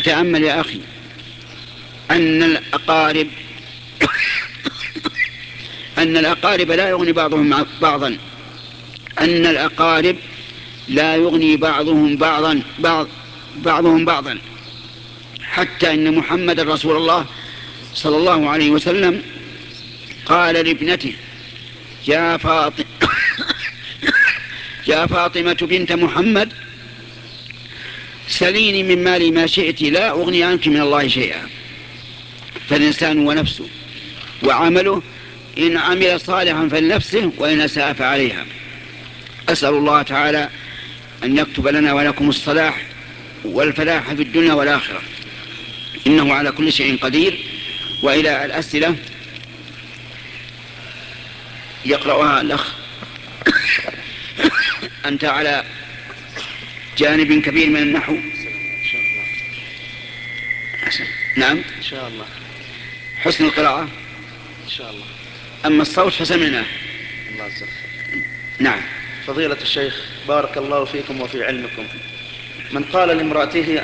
فتأمل يا أخي أن الأقارب لا يغني بعضهم بعضا، أن الأقارب لا يغني بعضهم بعضا، حتى إن محمد رسول الله صلى الله عليه وسلم قال لابنته: يا فاطمة بنت محمد، سليني من مالي ما شئت لا أغني عنك من الله شيئا. فالإنسان ونفسه وعمله، إن عمل صالحا فلنفسه وإن أساء فعليها. أسأل الله تعالى أن يكتب لنا ولكم الصلاح والفلاح في الدنيا والآخرة، إنه على كل شيء قدير. وإلى الأسئلة يقرأها الأخ. أنت على جانب كبير من النحو. نعم إن شاء الله. حسن القراءة إن شاء الله. أما الصوت فسمعناه. الله يجزاك. نعم. فضيلة الشيخ بارك الله فيكم وفي علمكم، من قال لامرأته